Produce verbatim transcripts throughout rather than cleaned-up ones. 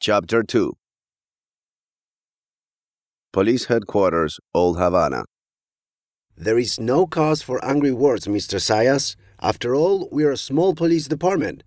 Chapter two. Police Headquarters, Old Havana. There is no cause for angry words, Mister Sayas. After all, we are a small police department.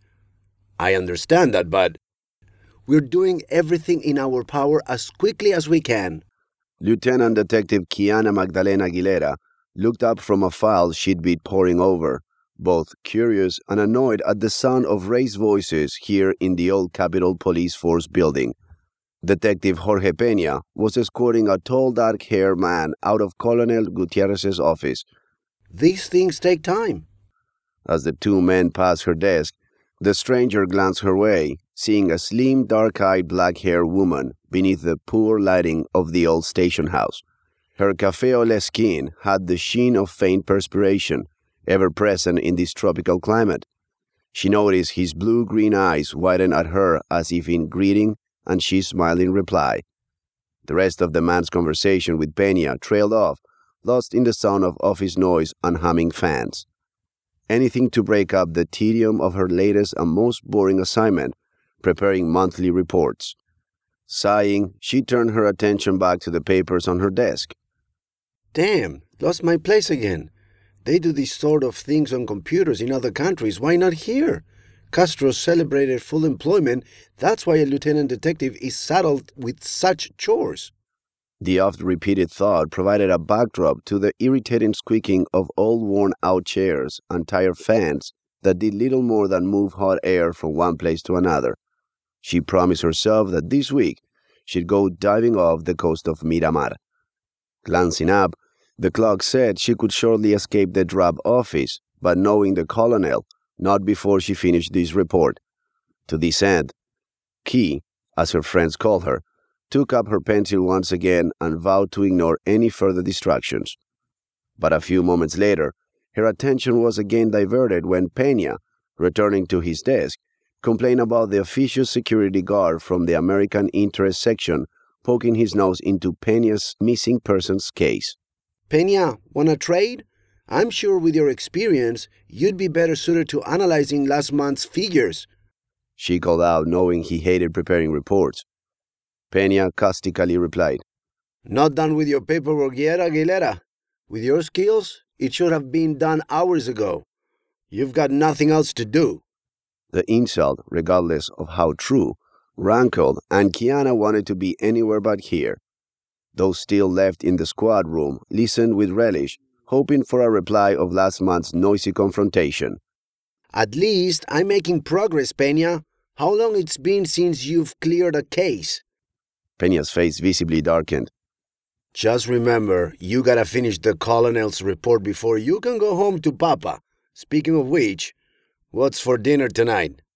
I understand that, but we're doing everything in our power as quickly as we can. Lieutenant Detective Kiana Magdalena Aguilera looked up from a file she'd been poring over, both curious and annoyed at the sound of raised voices here in the old Capitol Police Force building. Detective Jorge Peña was escorting a tall, dark-haired man out of Colonel Gutierrez's office. These things take time. As the two men passed her desk, the stranger glanced her way, seeing a slim, dark-eyed, black-haired woman beneath the poor lighting of the old station house. Her café au lait skin had the sheen of faint perspiration, ever present in this tropical climate. She noticed his blue-green eyes widen at her as if in greeting, and she smiled in reply. The rest of the man's conversation with Peña trailed off, lost in the sound of office noise and humming fans. Anything to break up the tedium of her latest and most boring assignment, preparing monthly reports. Sighing, she turned her attention back to the papers on her desk. Damn, lost my place again. They do these sort of things on computers in other countries. Why not here? Castro celebrated full employment. That's why a lieutenant detective is saddled with such chores. The oft-repeated thought provided a backdrop to the irritating squeaking of old worn-out chairs and tired fans that did little more than move hot air from one place to another. She promised herself that this week she'd go diving off the coast of Miramar. Glancing up, the clock said she could shortly escape the drab office, but knowing the colonel, not before she finished this report. To this end, Key, as her friends called her, took up her pencil once again and vowed to ignore any further distractions. But a few moments later, her attention was again diverted when Peña, returning to his desk, complained about the officious security guard from the American Interest section poking his nose into Peña's missing persons case. Peña, wanna trade? I'm sure with your experience, you'd be better suited to analyzing last month's figures. She called out, knowing he hated preparing reports. Peña caustically replied, Not done with your paperwork yet, Aguilera. With your skills, it should have been done hours ago. You've got nothing else to do. The insult, regardless of how true, rankled, and Kiana wanted to be anywhere but here. Those still left in the squad room listened with relish, hoping for a reply of last month's noisy confrontation. At least I'm making progress, Peña. How long it's been since you've cleared a case? Peña's face visibly darkened. Just remember, you gotta finish the colonel's report before you can go home to Papa. Speaking of which, what's for dinner tonight?